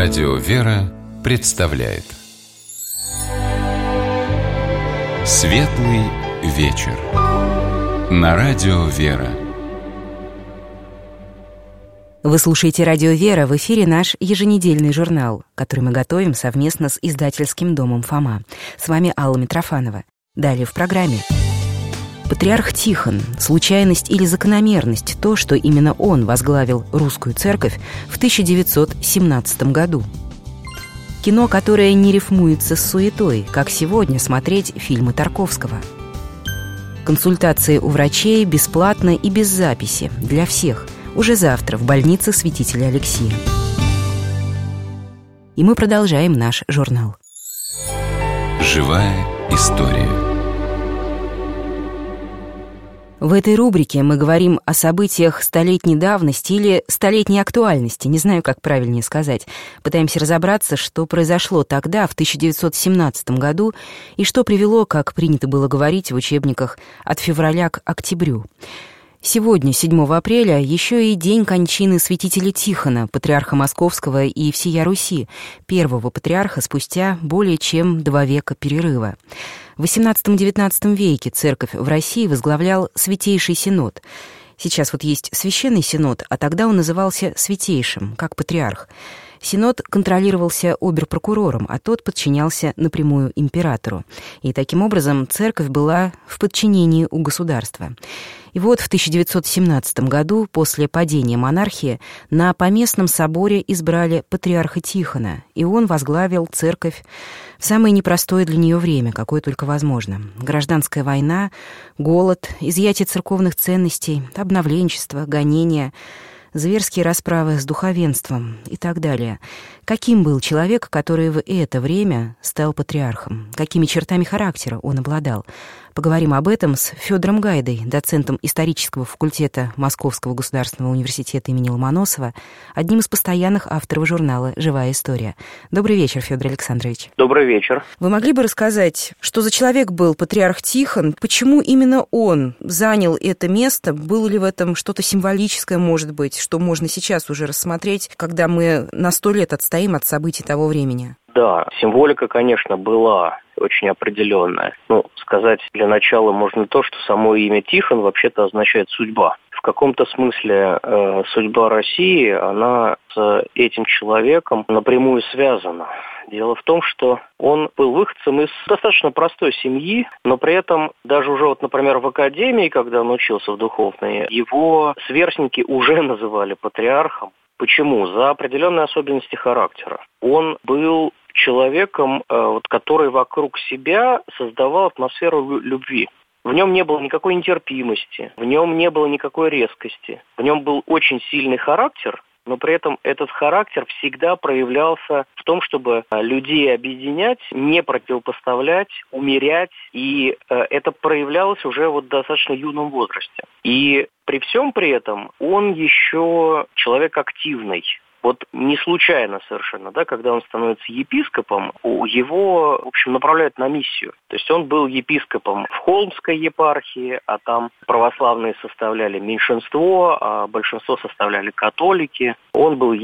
Радио «Вера» представляет Светлый вечер на Радио «Вера». Вы слушаете «Радио Вера», в эфире наш еженедельный журнал, который мы готовим совместно с издательским домом «Фома». С вами Алла Митрофанова. Далее в программе. Патриарх Тихон. Случайность или закономерность? То, что именно он возглавил русскую церковь в 1917 году. Кино, которое не рифмуется с суетой, как сегодня смотреть фильмы Тарковского. Консультации у врачей бесплатно и без записи для всех. Уже завтра в больнице святителя Алексия. И мы продолжаем наш журнал. Живая история. В этой рубрике мы говорим о событиях столетней давности или столетней актуальности, не знаю, как правильнее сказать. Пытаемся разобраться, что произошло тогда, в 1917 году, и что привело, как принято было говорить в учебниках, от февраля к октябрю. Сегодня, 7 апреля, еще и день кончины святителя Тихона, патриарха Московского и всея Руси, первого патриарха спустя более чем 2 века перерыва. В XVIII-XIX веке церковь в России возглавлял Святейший Синод. Сейчас вот есть Священный Синод, а тогда он назывался Святейшим, как патриарх. Синод контролировался обер-прокурором, а тот подчинялся напрямую императору. И таким образом церковь была в подчинении у государства. И вот в 1917 году, после падения монархии, на поместном соборе избрали патриарха Тихона, и он возглавил церковь в самое непростое для нее время, какое только возможно. Гражданская война, голод, изъятие церковных ценностей, обновленчество, гонения, зверские расправы с духовенством и так далее. Каким был человек, который в это время стал патриархом? Какими чертами характера он обладал? Поговорим об этом с Федором Гайдой, доцентом исторического факультета Московского государственного университета имени Ломоносова, одним из постоянных авторов журнала «Живая история». Добрый вечер, Федор Александрович. Добрый вечер. Вы могли бы рассказать, что за человек был патриарх Тихон, почему именно он занял это место, было ли в этом что-то символическое, может быть, что можно сейчас уже рассмотреть, когда мы на 100 лет отстоим от событий того времени? Да, символика, конечно, была очень определенная. Сказать для начала можно то, что само имя Тихон вообще-то означает «судьба». В каком-то смысле судьба России, она с этим человеком напрямую связана. Дело в том, что он был выходцем из достаточно простой семьи, но при этом даже уже, например, в академии, когда он учился в духовной, его сверстники уже называли патриархом. Почему? За определенные особенности характера. Он был человеком, который вокруг себя создавал атмосферу любви. В нем не было никакой нетерпимости, в нем не было никакой резкости. В нем был очень сильный характер, но при этом этот характер всегда проявлялся в том, чтобы людей объединять, не противопоставлять, умерять. И это проявлялось уже в достаточно юном возрасте. И при всем при этом он еще человек активный. Не случайно совершенно, когда он становится епископом, его, в общем, направляют на миссию. То есть он был епископом в Холмской епархии, а там православные составляли меньшинство, а большинство составляли католики. Он был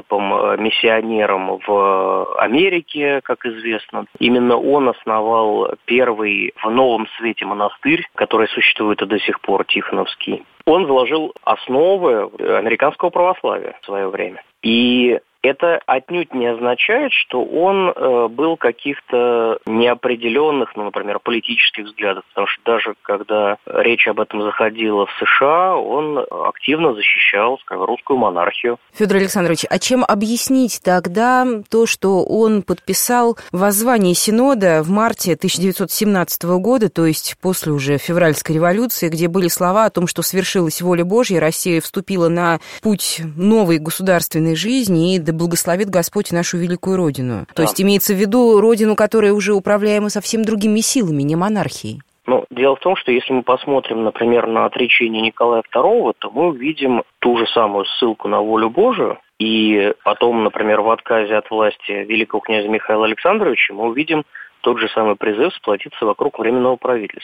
епископом-миссионером в Америке, как известно. Именно он основал первый в Новом Свете монастырь, который существует и до сих пор, Тихоновский. Он заложил основы американского православия в свое время. И это отнюдь не означает, что он был каких-то неопределенных, например, политических взглядов. Потому что даже когда речь об этом заходила в США, он активно защищал, русскую монархию. Федор Александрович, а чем объяснить тогда то, что он подписал воззвание Синода в марте 1917 года, то есть после уже февральской революции, где были слова о том, что свершилась воля Божья, Россия вступила на путь новой государственной жизни, и да благословит Господь нашу великую Родину. Да. То есть имеется в виду Родину, которая уже управляема совсем другими силами, не монархией. Дело в том, что если мы посмотрим, например, на отречение Николая II, то мы увидим ту же самую ссылку на волю Божию. И потом, например, в отказе от власти великого князя Михаила Александровича мы увидим тот же самый призыв сплотиться вокруг Временного правительства.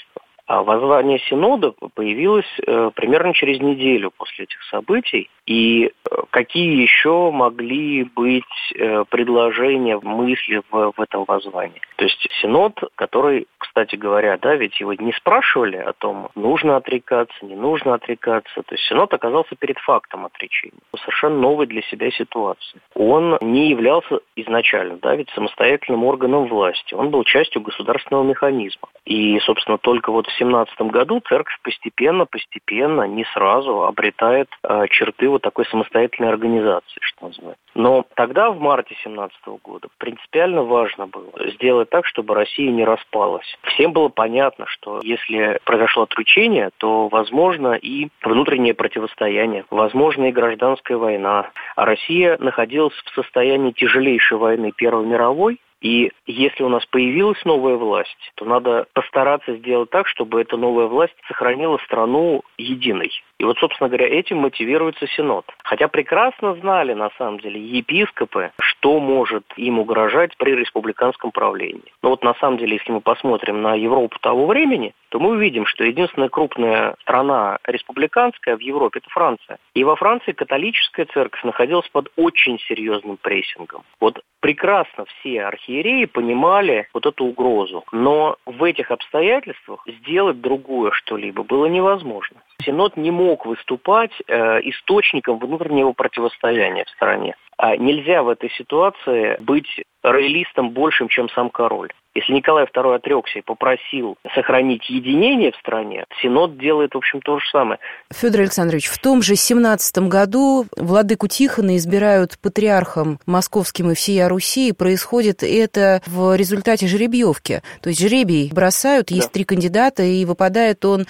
А воззвание Синода появилось примерно через неделю после этих событий. И какие еще могли быть предложения, мысли в этом воззвании? То есть Синод, который, кстати говоря, да, ведь его не спрашивали о том, нужно отрекаться, не нужно отрекаться. То есть Синод оказался перед фактом отречения. Совершенно новой для себя ситуации. Он не являлся изначально, да, ведь самостоятельным органом власти. Он был частью государственного механизма. И, собственно, только вот в 17 году церковь постепенно, не сразу обретает черты вот такой самостоятельной организации, что называется. Но тогда, в марте 17 года, принципиально важно было сделать так, чтобы Россия не распалась. Всем было понятно, что если произошло отречение, то возможно и внутреннее противостояние, возможно и гражданская война. А Россия находилась в состоянии тяжелейшей войны Первой мировой. И если у нас появилась новая власть, то надо постараться сделать так, чтобы эта новая власть сохранила страну единой. И вот, собственно говоря, этим мотивируется Синод. Хотя прекрасно знали, на самом деле, епископы, что может им угрожать при республиканском правлении. Но вот на самом деле, если мы посмотрим на Европу того времени, то мы увидим, что единственная крупная страна республиканская в Европе – это Франция. И во Франции католическая церковь находилась под очень серьезным прессингом. Вот прекрасно все архиереи понимали вот эту угрозу. Но в этих обстоятельствах сделать другое что-либо было невозможно. Синод не мог выступать источником внутреннего противостояния в стране. А нельзя в этой ситуации быть роялистом большим, чем сам король. Если Николай II отрекся и попросил сохранить единение в стране, Синод делает, в общем, то же самое. Федор Александрович, в том же 17 году владыку Тихона избирают патриархом московским и всея Руси, и происходит это в результате жеребьевки. То есть жребий бросают, есть 3 кандидата, и выпадает он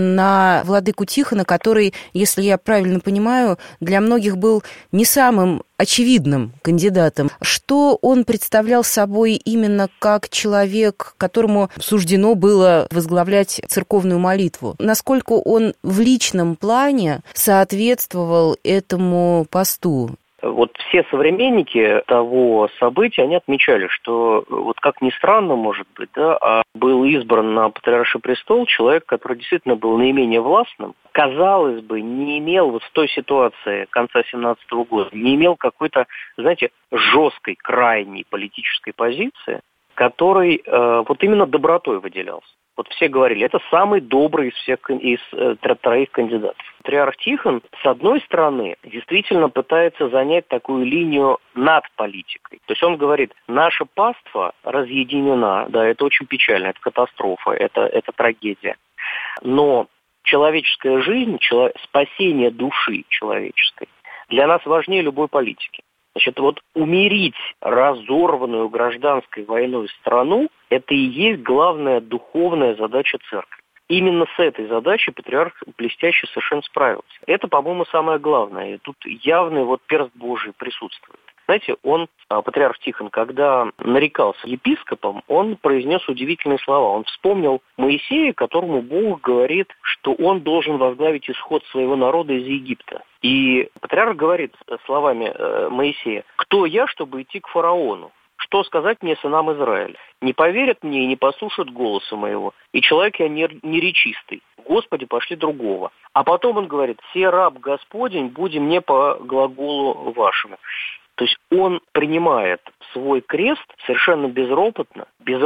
на владыку Тихона, который, если я правильно понимаю, для многих был не самым очевидным кандидатом. Что он представлял собой именно как человек, которому суждено было возглавлять церковную молитву? Насколько он в личном плане соответствовал этому посту? Вот все современники того события, они отмечали, что, вот как ни странно, может быть, да, был избран на патриарший престол человек, который действительно был наименее властным, казалось бы, не имел вот в той ситуации конца 17 года, не имел какой-то, знаете, жесткой, крайней политической позиции, который вот именно добротой выделялся. Вот все говорили, это самый добрый из всех из 3 кандидатов. Патриарх Тихон, с одной стороны, действительно пытается занять такую линию над политикой. То есть он говорит, наша паства разъединена, да, это очень печально, это катастрофа, это трагедия. Но человеческая жизнь, спасение души человеческой для нас важнее любой политики. Значит, вот умирить разорванную гражданской войной страну – это и есть главная духовная задача церкви. Именно с этой задачей патриарх блестяще совершенно справился. Это, по-моему, самое главное. И тут явный вот перст Божий присутствует. Знаете, патриарх Тихон, когда нарекался епископом, он произнес удивительные слова. Он вспомнил Моисея, которому Бог говорит, что он должен возглавить исход своего народа из Египта. И патриарх говорит словами Моисея: «Кто я, чтобы идти к фараону? Что сказать мне, сынам Израиля? Не поверят мне и не послушают голоса моего, и человек я неречистый. Господи, пошли другого». А потом он говорит: «Се раб Господень, буди мне по глаголу вашему». То есть он принимает свой крест совершенно безропотно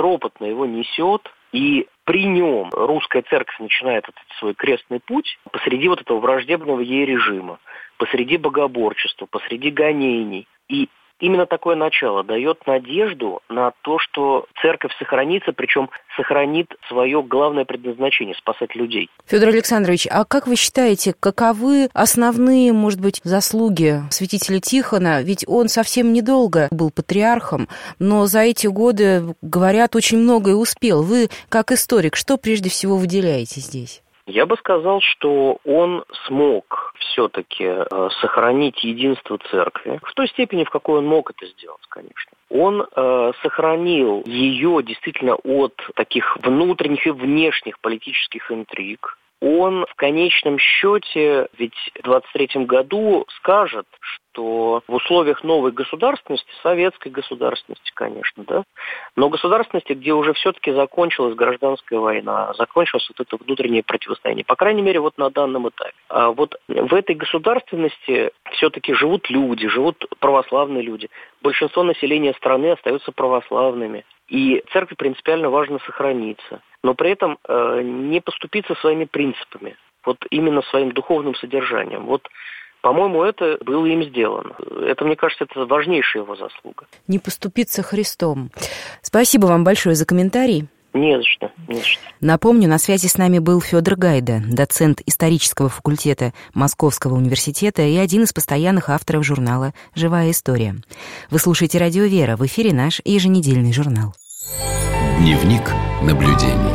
его несет, и при нем русская церковь начинает этот свой крестный путь посреди вот этого враждебного ей режима, посреди богоборчества, посреди гонений. И именно такое начало дает надежду на то, что церковь сохранится, причем сохранит свое главное предназначение – спасать людей. Федор Александрович, а как вы считаете, каковы основные, может быть, заслуги святителя Тихона? Ведь он совсем недолго был патриархом, но за эти годы, говорят, очень многое успел. Вы, как историк, что прежде всего выделяете здесь? Я бы сказал, что он смог все-таки сохранить единство церкви в той степени, в какой он мог это сделать, конечно. Он сохранил ее действительно от таких внутренних и внешних политических интриг. он в конечном счете ведь в 23-м году скажет, что в условиях новой государственности, советской государственности, конечно, да, но государственности, где уже все-таки закончилась гражданская война, закончилось вот это внутреннее противостояние, по крайней мере, вот на данном этапе. А вот в этой государственности все-таки живут люди, живут православные люди. Большинство населения страны остаются православными. И церкви принципиально важно сохраниться, но при этом не поступиться своими принципами, вот именно своим духовным содержанием. Вот, по-моему, это было им сделано. Это, мне кажется, это важнейшая его заслуга. Не поступиться Христом. Спасибо вам большое за комментарий. Не за что, не за что. Напомню, на связи с нами был Федор Гайда, доцент исторического факультета Московского университета и один из постоянных авторов журнала «Живая история». Вы слушаете «Радио Вера», в эфире наш еженедельный журнал. Дневник наблюдений.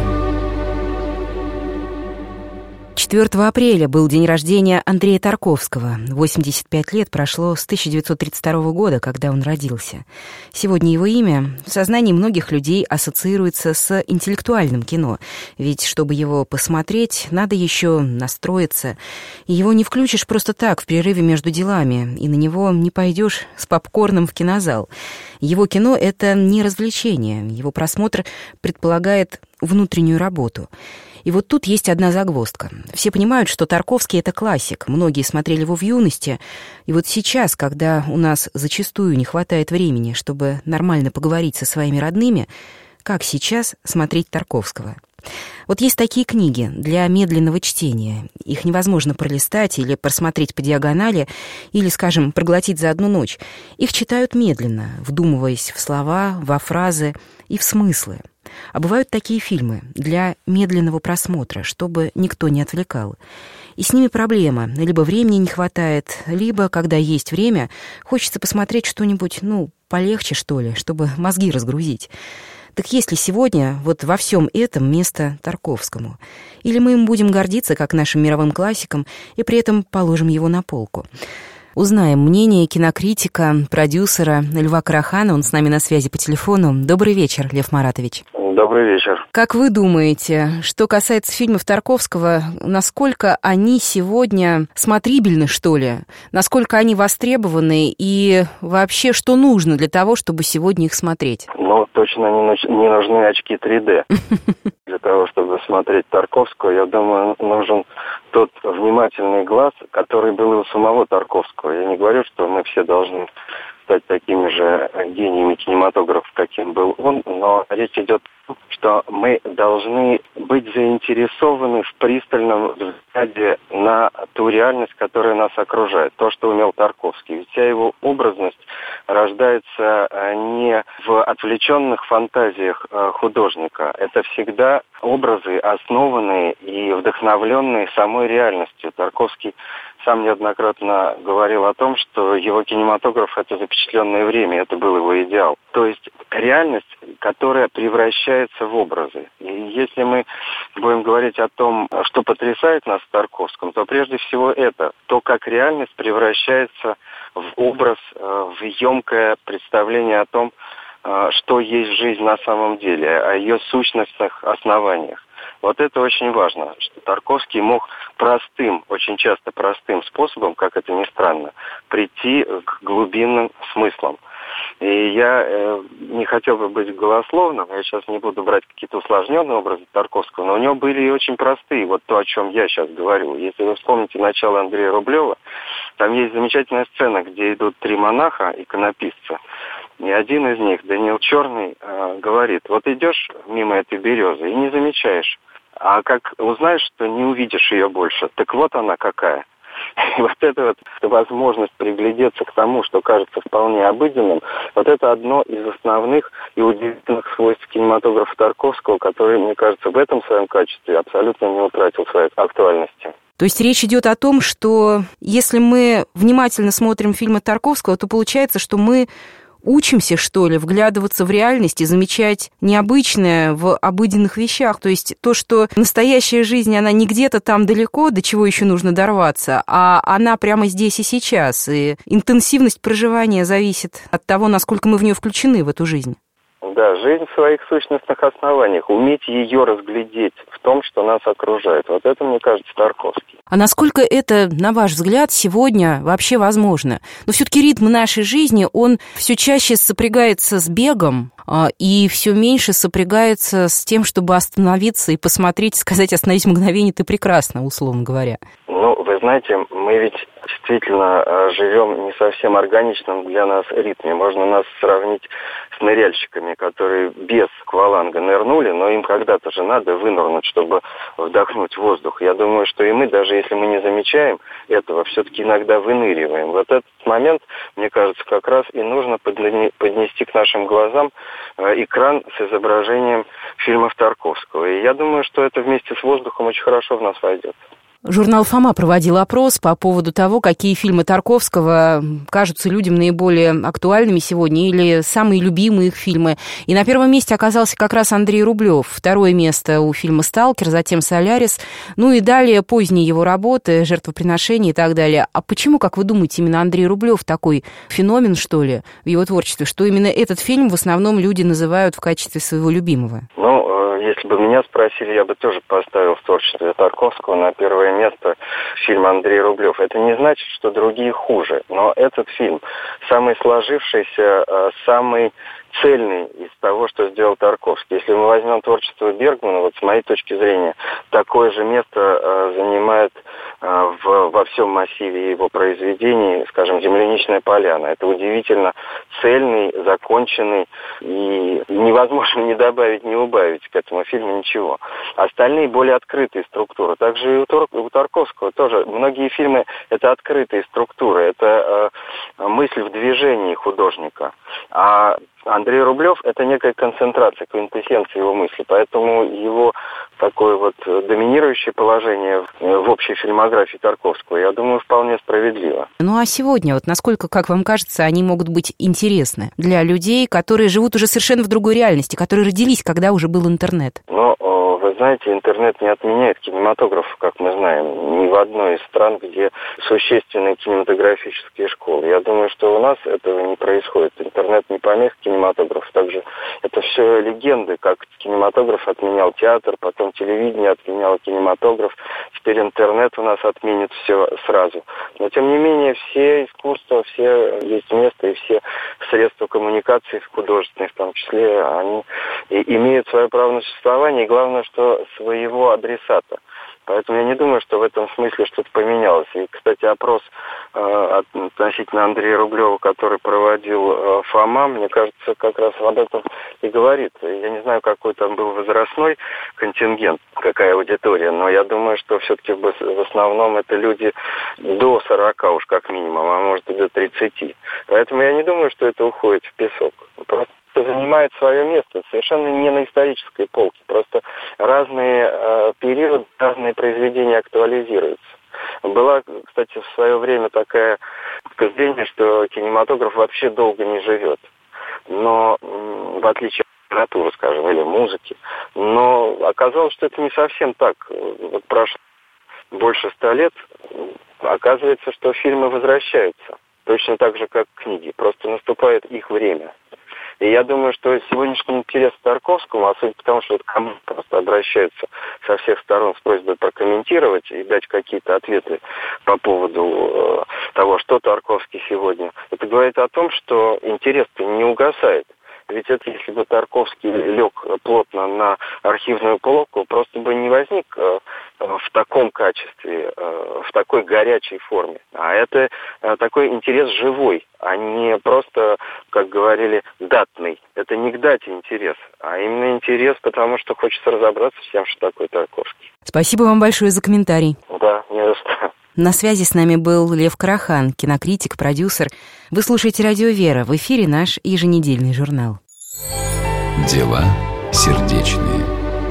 4 апреля был день рождения Андрея Тарковского. 85 лет прошло с 1932 года, когда он родился. Сегодня его имя в сознании многих людей ассоциируется с интеллектуальным кино. Ведь, чтобы его посмотреть, надо еще настроиться. И его не включишь просто так, в перерыве между делами, и на него не пойдешь с попкорном в кинозал. Его кино — это не развлечение. Его просмотр предполагает внутреннюю работу. И вот тут есть одна загвоздка. Все понимают, что Тарковский — это классик. Многие смотрели его в юности. И вот сейчас, когда у нас зачастую не хватает времени, чтобы нормально поговорить со своими родными, как сейчас смотреть Тарковского? Вот есть такие книги для медленного чтения. Их невозможно пролистать или просмотреть по диагонали, или, скажем, проглотить за одну ночь. Их читают медленно, вдумываясь в слова, во фразы и в смыслы. А бывают такие фильмы для медленного просмотра, чтобы никто не отвлекал. И с ними проблема. Либо времени не хватает, либо, когда есть время, хочется посмотреть что-нибудь, полегче, что ли, чтобы мозги разгрузить. Так есть ли сегодня вот во всем этом место Тарковскому? Или мы им будем гордиться, как нашим мировым классиком, и при этом положим его на полку? Узнаем мнение кинокритика, продюсера Льва Карахана. Он с нами на связи по телефону. Добрый вечер, Лев Маратович. Добрый вечер. Как вы думаете, что касается фильмов Тарковского, насколько они сегодня смотрибельны, что ли? Насколько они востребованы и вообще, что нужно для того, чтобы сегодня их смотреть? Точно не нужны очки 3D. Для того, чтобы смотреть Тарковского, я думаю, нужен тот внимательный глаз, который был и у самого Тарковского. Я не говорю, что мы все должны стать такими же гениями кинематографа, каким был он, но речь идет о том, что мы должны быть заинтересованы в пристальном взгляде на ту реальность, которая нас окружает, то, что умел Тарковский. Ведь вся его образность рождается не в отвлеченных фантазиях художника. Это всегда образы, основанные и вдохновленные самой реальностью. Тарковский сам неоднократно говорил о том, что его кинематограф — это запечатленное время, это был его идеал. То есть реальность, которая превращается в образы. И если мы будем говорить о том, что потрясает нас в Тарковском, то прежде всего это то, как реальность превращается в образ, в емкое представление о том, что есть жизнь на самом деле, о ее сущностных основаниях. Вот это очень важно, что Тарковский мог простым, очень часто простым способом, как это ни странно, прийти к глубинным смыслам. И я не хотел бы быть голословным, я сейчас не буду брать какие-то усложненные образы Тарковского, но у него были и очень простые, вот то, о чем я сейчас говорю. Если вы вспомните начало Андрея Рублева, там есть замечательная сцена, где идут 3 монаха, иконописца, и один из них, Даниил Черный, говорит: вот идешь мимо этой березы и не замечаешь, а как узнаешь, что не увидишь ее больше, так вот она какая. И вот эта вот возможность приглядеться к тому, что кажется вполне обыденным, вот это одно из основных и удивительных свойств кинематографа Тарковского, который, мне кажется, в этом своем качестве абсолютно не утратил своей актуальности. То есть речь идет о том, что если мы внимательно смотрим фильмы Тарковского, то получается, что мы учимся, что ли, вглядываться в реальность и замечать необычное в обыденных вещах. То есть то, что настоящая жизнь, она не где-то там далеко, до чего еще нужно дорваться, а она прямо здесь и сейчас. И интенсивность проживания зависит от того, насколько мы в нее включены, в эту жизнь. Да, жизнь в своих сущностных основаниях, уметь ее разглядеть в том, что нас окружает. Вот это, мне кажется, Тарковский. А насколько это, на ваш взгляд, сегодня вообще возможно? Но все-таки ритм нашей жизни, он все чаще сопрягается с бегом, и все меньше сопрягается с тем, чтобы остановиться и посмотреть, сказать «остановись мгновение, ты прекрасна», условно говоря. Ну, вы знаете, мы ведь действительно живем не совсем органичном для нас ритме. Можно нас сравнить с ныряльщиками, которые без акваланга нырнули, но им когда-то же надо вынырнуть, чтобы вдохнуть воздух. Я думаю, что и мы, даже если мы не замечаем этого, все-таки иногда выныриваем. Вот этот момент, мне кажется, как раз и нужно поднести к нашим глазам экран с изображением фильмов Тарковского. И я думаю, что это вместе с воздухом очень хорошо в нас войдет. Журнал «Фома» проводил опрос по поводу того, какие фильмы Тарковского кажутся людям наиболее актуальными сегодня или самые любимые их фильмы. И на первом месте оказался как раз Андрей Рублев. Второе место у фильма «Сталкер», затем «Солярис». Ну и далее поздние его работы, «Жертвоприношение» и так далее. А почему, как вы думаете, именно Андрей Рублев такой феномен, что ли, в его творчестве, что именно этот фильм в основном люди называют в качестве своего любимого? Если бы меня спросили, я бы тоже поставил в творчестве Тарковского на первое место фильм Андрей Рублев. Это не значит, что другие хуже, но этот фильм самый сложившийся, самый цельный из того, что сделал Тарковский. Если мы возьмем творчество Бергмана, вот с моей точки зрения, такое же место занимает во всем массиве его произведений, скажем, «Земляничная поляна». Это удивительно цельный, законченный, и невозможно ни добавить, ни убавить к этому фильму ничего. Остальные более открытые структуры. Также и у Тарковского тоже. Многие фильмы — это открытые структуры, это мысль в движении художника. А Андрей Рублев — это некая концентрация, квинтэссенция его мысли. Поэтому его такое вот доминирующее положение в общей фильмографии Тарковского, я думаю, вполне справедливо. Ну а сегодня, вот насколько, как вам кажется, они могут быть интересны для людей, которые живут уже совершенно в другой реальности, которые родились, когда уже был интернет? Вы знаете, интернет не отменяет кинематограф, как мы знаем, ни в одной из стран, где существенные кинематографические школы. Я думаю, что у нас этого не происходит. Интернет не помех кинематографу. Также это все легенды, как кинематограф отменял театр, потом телевидение отменяло кинематограф, теперь интернет у нас отменит все сразу. Но, тем не менее, все искусства, все есть место, и все средства коммуникации художественные, в том числе, они имеют свое право на существование, и главное, что своего адресата. Поэтому я не думаю, что в этом смысле что-то поменялось. И, кстати, опрос относительно Андрея Рублева, который проводил Фома, мне кажется, как раз об этом и говорит. Я не знаю, какой там был возрастной контингент, какая аудитория, но я думаю, что все-таки в основном это люди до 40 уж как минимум, а может и до 30. Поэтому я не думаю, что это уходит в песок. Просто занимает свое место, совершенно не на исторической полке. Просто разные периоды, разные произведения актуализируются. Была, кстати, в свое время такое зрение, что кинематограф вообще долго не живет. Но, в отличие от литературы, скажем, или музыки. Но оказалось, что это не совсем так. Вот прошло больше 100 лет, оказывается, что фильмы возвращаются. Точно так же, как книги. Просто наступает их время. И я думаю, что сегодняшний интерес к Тарковскому, особенно потому, что ко мне просто обращаются со всех сторон с просьбой прокомментировать и дать какие-то ответы по поводу того, что Тарковский сегодня. Это говорит о том, что интерес-то не угасает. Ведь это, если бы Тарковский лег плотно на архивную полку, просто бы не возник в таком качестве, в такой горячей форме. А это такой интерес живой, а не просто, как говорили, датный. Это не к дате интерес, а именно интерес, потому что хочется разобраться с тем, что такое Тарковский. Спасибо вам большое за комментарий. Да, не за что. На связи с нами был Лев Карахан, кинокритик, продюсер. Вы слушаете «Радио Вера», в эфире наш еженедельный журнал. Дела сердечные.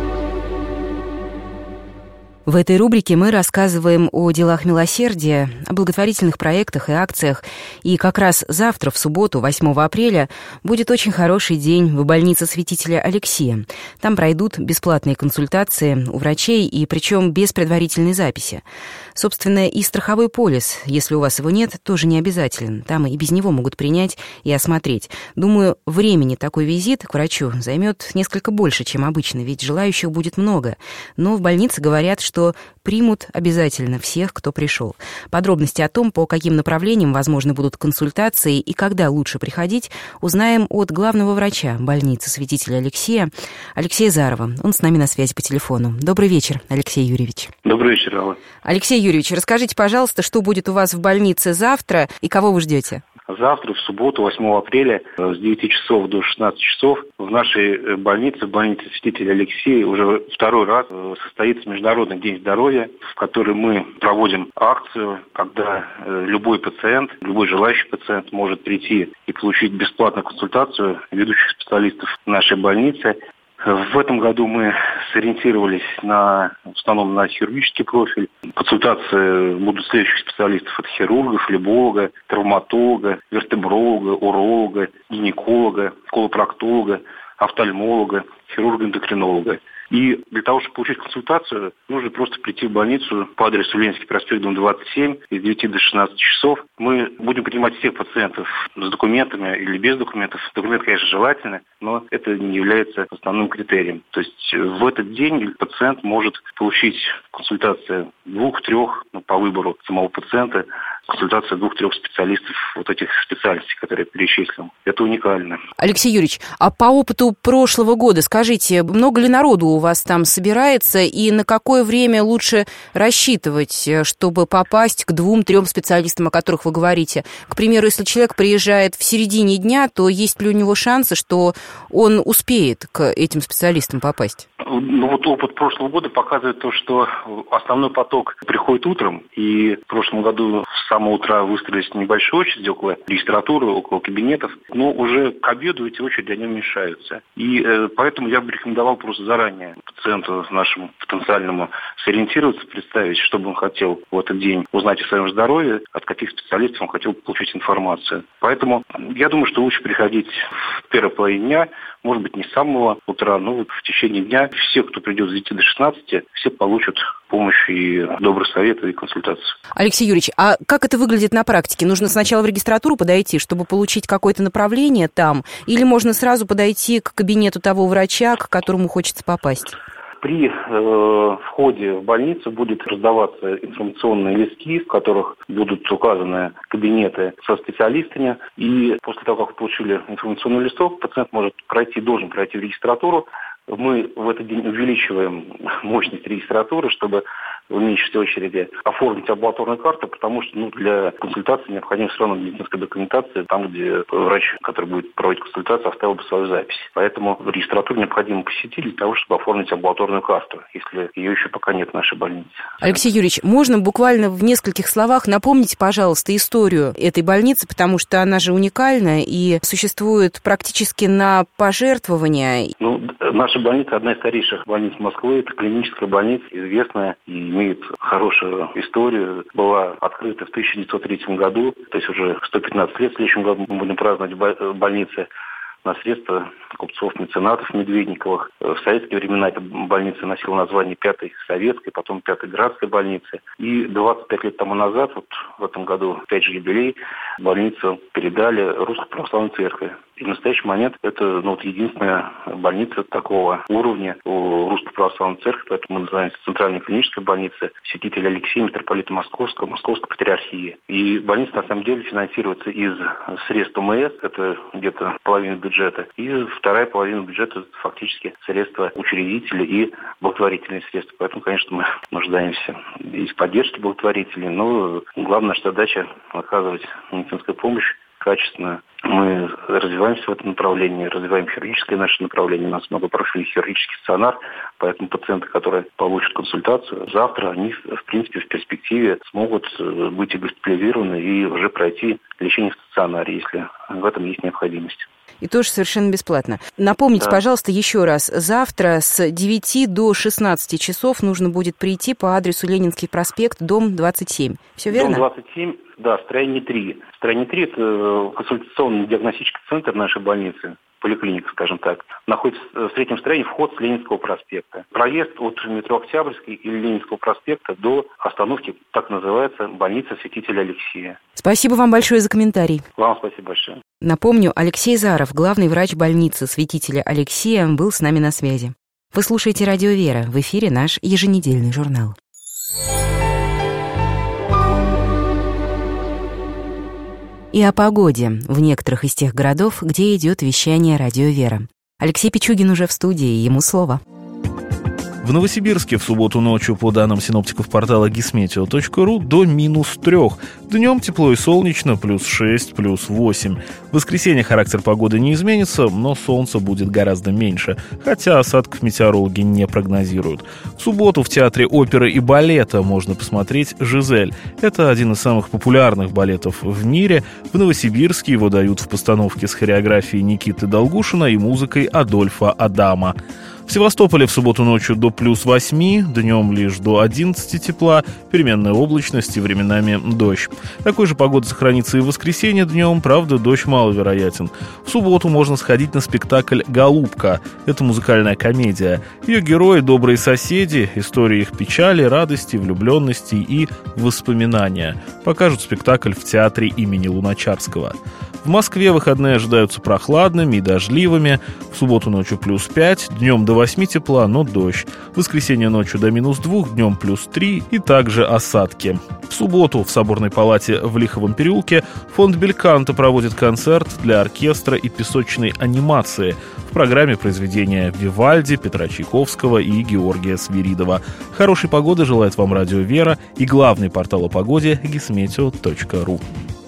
В этой рубрике мы рассказываем о делах милосердия, о благотворительных проектах и акциях. И как раз завтра, в субботу, 8 апреля, будет очень хороший день в больнице святителя Алексия. Там пройдут бесплатные консультации у врачей, и причем без предварительной записи. Собственно, и страховой полис, если у вас его нет, тоже не обязателен. Там и без него могут принять и осмотреть. Думаю, времени такой визит к врачу займет несколько больше, чем обычно, ведь желающих будет много. Но в больнице говорят, что примут обязательно всех, кто пришел. Подробности о том, по каким направлениям возможны будут консультации и когда лучше приходить, узнаем от главного врача больницы святителя Алексея Зарова. Он с нами на связи по телефону. Добрый вечер, Алексей Юрьевич. Добрый вечер, Алла. Алексей Юрьевич, расскажите, пожалуйста, что будет у вас в больнице завтра и кого вы ждете? Завтра, в субботу, 8 апреля, с 9 часов до 16 часов в нашей больнице, в больнице святителя Алексея, уже второй раз состоится Международный день здоровья, в который мы проводим акцию, когда любой пациент, любой желающий пациент может прийти и получить бесплатную консультацию ведущих специалистов нашей больницы. В этом году мы сориентировались в основном на хирургический профиль. Консультации будут следующих специалистов: это хирурга, флеболога, травматолога, вертебролога, уролога, гинеколога, колопроктолога, офтальмолога, хирурга-эндокринолога. И для того, чтобы получить консультацию, нужно просто прийти в больницу по адресу Ленинский проспект, дом 27, с 9 до 16 часов. Мы будем принимать всех пациентов с документами или без документов. Документы, конечно, желательны, но это не является основным критерием. То есть в этот день пациент может получить консультацию двух-трех, по выбору самого пациента, консультация двух-трех специалистов вот этих специальностей, которые я перечислил. Это уникально. Алексей Юрьевич, а по опыту прошлого года, скажите, много ли народу у вас там собирается и на какое время лучше рассчитывать, чтобы попасть к 2-3 специалистам, о которых вы говорите? К примеру, если человек приезжает в середине дня, то есть ли у него шансы, что он успеет к этим специалистам попасть? Вот опыт прошлого года показывает то, что основной поток приходит утром, и в прошлом году с самого утра выстроились небольшие очереди около регистратуры, около кабинетов, но уже к обеду эти очереди, они уменьшаются. И поэтому я бы рекомендовал просто заранее пациенту нашему потенциальному сориентироваться, представить, что бы он хотел в этот день узнать о своем здоровье, от каких специалистов он хотел получить информацию. Поэтому я думаю, что лучше приходить в первой половине дня, может быть, не с самого утра, но в течение дня. Все, кто придет с 9 до 16, все получат помощь и добрый совет и консультацию. Алексей Юрьевич, а как это выглядит на практике? Нужно сначала в регистратуру подойти, чтобы получить какое-то направление там? Или можно сразу подойти к кабинету того врача, к которому хочется попасть? При входе в больницу будет раздаваться информационные листки, в которых будут указаны кабинеты со специалистами. И после того, как вы получили информационный листок, пациент должен пройти в регистратуру. Мы в этот день увеличиваем мощность регистратуры, чтобы уменьшить очереди, оформить амбулаторную карту, потому что для консультации необходима все равно медицинская документация, там, где врач, который будет проводить консультацию, оставил бы свою запись. Поэтому регистратуру необходимо посетить для того, чтобы оформить амбулаторную карту, если ее еще пока нет в нашей больнице. Алексей Юрьевич, можно буквально в нескольких словах напомнить, пожалуйста, историю этой больницы, потому что она же уникальна и существует практически на пожертвования. Наша больница одна из старейших больниц Москвы. Это клиническая больница, известная и имеет хорошую историю. Была открыта в 1903 году, то есть уже 115 лет в следующем году мы будем праздновать в больнице на средства купцов-меценатов Медведниковых. В советские времена эта больница носила название 5-й советской, потом 5-й городской больницы. И 25 лет тому назад, в этом году, опять же юбилей, больницу передали Русской Православной Церкви. И в настоящий момент это единственная больница такого уровня у Русской Православной Церкви, поэтому мы называемся Центральной клинической больницей святителя Алексея, митрополита Московского, Московской патриархии. И больница на самом деле финансируется из средств ОМС, это где-то половина бюджета, и вторая половина бюджета фактически средства учредителей и благотворительные средства. Поэтому, конечно, мы нуждаемся из поддержки благотворителей, но главная наша задача оказывать медицинскую помощь качественно. Мы развиваемся в этом направлении, развиваем хирургическое наше направление. У нас многопрофильный хирургический стационар, поэтому пациенты, которые получат консультацию, завтра они, в принципе, в перспективе смогут быть госпитализированы и уже пройти лечение в стационаре, если в этом есть необходимость. И тоже совершенно бесплатно. Напомните, пожалуйста, еще раз. Завтра с 9 до 16 часов нужно будет прийти по адресу Ленинский проспект, дом 27. Все верно? Дом 27, да, строение 3. Строение 3 – это консультационный диагностический центр нашей больницы. поликлиника, скажем так, находится в третьем строении, вход с Ленинского проспекта. Проезд от метро Октябрьский или Ленинского проспекта до остановки, так называется, больница святителя Алексея. Спасибо вам большое за комментарий. Вам спасибо большое. Напомню, Алексей Заров, главный врач больницы святителя Алексея, был с нами на связи. Вы слушаете «Радио Вера», в эфире наш еженедельный журнал. И о погоде в некоторых из тех городов, где идет вещание «Радио Вера». Алексей Пичугин уже в студии, ему слово. В Новосибирске в субботу ночью, по данным синоптиков портала gismeteo.ru, до -3. Днем тепло и солнечно, +6, +8. В воскресенье характер погоды не изменится, но солнца будет гораздо меньше, хотя осадков метеорологи не прогнозируют. В субботу в Театре оперы и балета можно посмотреть «Жизель». Это один из самых популярных балетов в мире. В Новосибирске его дают в постановке с хореографией Никиты Долгушина и музыкой Адольфа Адама. В Севастополе в субботу ночью до +8, днем лишь до 11 тепла, переменная облачность и временами дождь. Такой же погода сохранится и в воскресенье днем, правда, дождь маловероятен. В субботу можно сходить на спектакль «Голубка». Это музыкальная комедия. Ее герои — добрые соседи, истории их печали, радости, влюбленности и воспоминания. Покажут спектакль в театре имени Луначарского. В Москве выходные ожидаются прохладными и дождливыми. В субботу ночью +5, днем до 8 тепла, но дождь. В воскресенье ночью до -2, днем +3 и также осадки. В субботу в Соборной палате в Лиховом переулке фонд Бельканто проводит концерт для оркестра и песочной анимации. В программе произведения Вивальди, Петра Чайковского и Георгия Свиридова. Хорошей погоды желает вам «Радио Вера» и главный портал о погоде gismeteo.ru.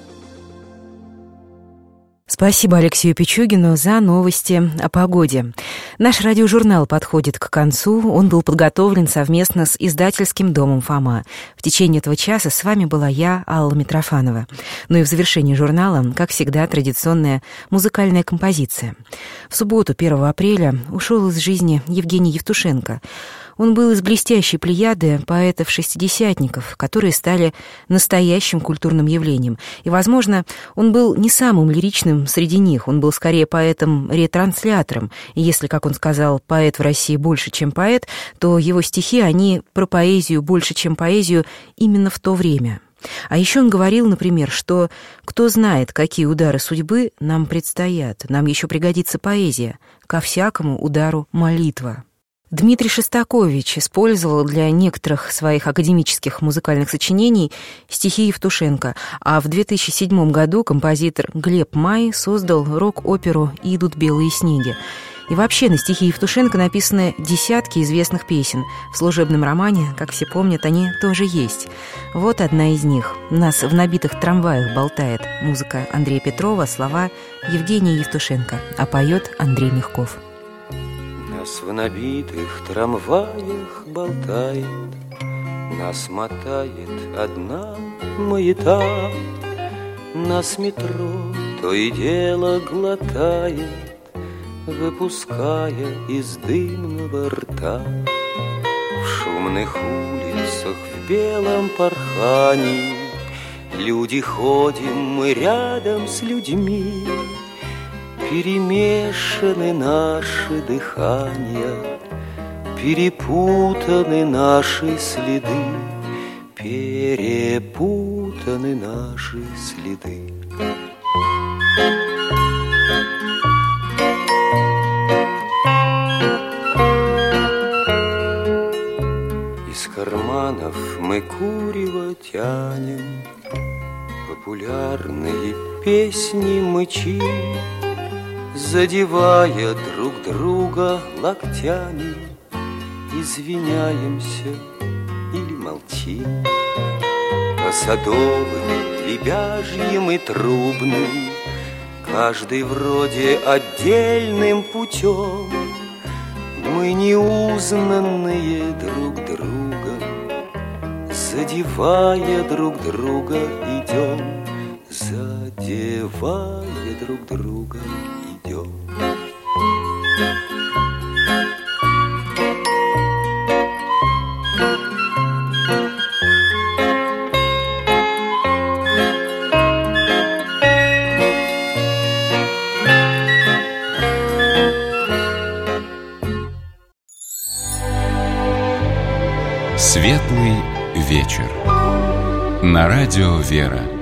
Спасибо Алексею Пичугину за новости о погоде. Наш радиожурнал подходит к концу. Он был подготовлен совместно с издательским домом «Фома». В течение этого часа с вами была я, Алла Митрофанова. Ну и в завершении журнала, как всегда, традиционная музыкальная композиция. В субботу, 1 апреля, ушел из жизни Евгений Евтушенко. Он был из блестящей плеяды поэтов-шестидесятников, которые стали настоящим культурным явлением. И, возможно, он был не самым лиричным среди них, он был скорее поэтом-ретранслятором. И если, как он сказал, поэт в России больше, чем поэт, то его стихи, они про поэзию больше, чем поэзию именно в то время. А еще он говорил, например, что кто знает, какие удары судьбы нам предстоят, нам еще пригодится поэзия, ко всякому удару молитва. Дмитрий Шостакович использовал для некоторых своих академических музыкальных сочинений стихи Евтушенко, а в 2007 году композитор Глеб Май создал рок-оперу «Идут белые снеги». И вообще на стихи Евтушенко написаны десятки известных песен. В служебном романе, как все помнят, они тоже есть. Вот одна из них. «Нас в набитых трамваях болтает». Музыка Андрея Петрова, слова Евгения Евтушенко, а поет Андрей Мягков. Нас в набитых трамваях болтает, нас мотает одна маята, нас метро то и дело глотает, выпуская из дымного рта. В шумных улицах в белом пархании люди ходим, мы рядом с людьми. Перемешаны наши дыхания, перепутаны наши следы, перепутаны наши следы. Из карманов мы курево тянем, популярные песни мычим, задевая друг друга локтями, извиняемся или молчим. По садовым, лебяжьим и трубным, каждый вроде отдельным путем, мы неузнанные друг другом, задевая друг друга идем, задевая друг друга идем. Светлый вечер. На радио «Вера».